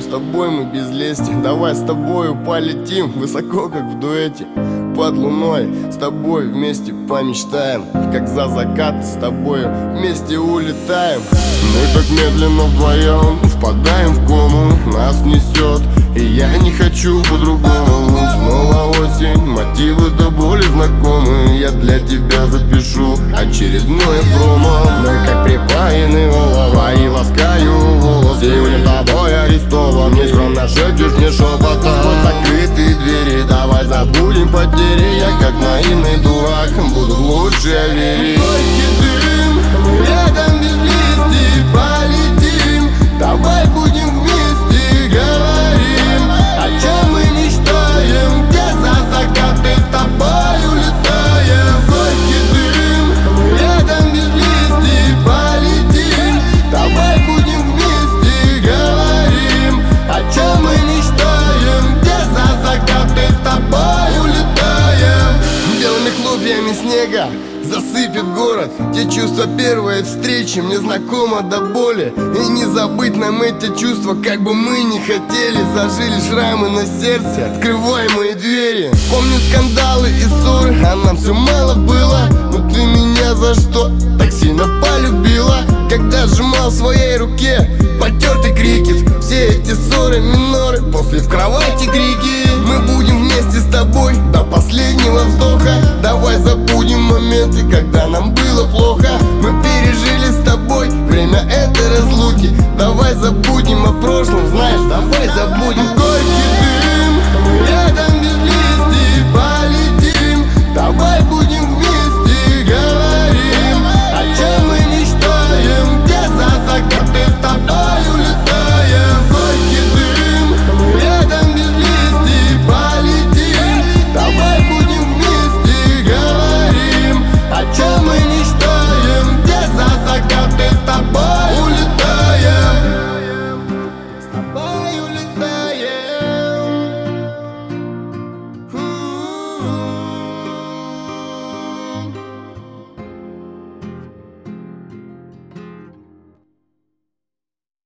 с тобой мы без лести. Давай с тобою полетим высоко, как в дуэте. Под луной с тобой вместе помечтаем, как за закат с тобою вместе улетаем. Мы так медленно вдвоем впадаем в кому, нас несет, и я не хочу по-другому. Снова осень, мотивы до боли знакомы. Я для тебя запишу очередное промо. Мы как припаянные голова и ласкаю волос. Сегодня тобой арестован, нескромно шепчешь мне шепотом. Вот закрытые двери, давай забудем потери. Я как наивный дурак буду лучше верить. Горький дым, мы рядом без листьев полетим. Давай будем вместе говорим, о чем мы мечтаем, где за закаты с тобой улетаем. Горький дым, мы рядом без листьев полетим. Давай будем вместе говорим, о чем мы мечтаем, где за закаты с тобой улетаем. Белыми хлопьями снега засыпет город. Те чувства первой встречи мне знакомо до боли. И не забыть нам эти чувства, как бы мы ни хотели. Зажили шрамы на сердце, открывай мои двери. Помню скандалы и ссоры, а нам все мало было. Но ты меня за что так сильно полюбила? Когда сжимал в своей руке потертый крикет. Все эти ссоры, миноры, после в кровати крики. Мы будем вместе с тобой до последнего вздоха. Давай забудем моменты, когда нам было плохо. Мы пережили с тобой время этой разлуки. Давай забудем о прошлом, знаешь, давай забудем.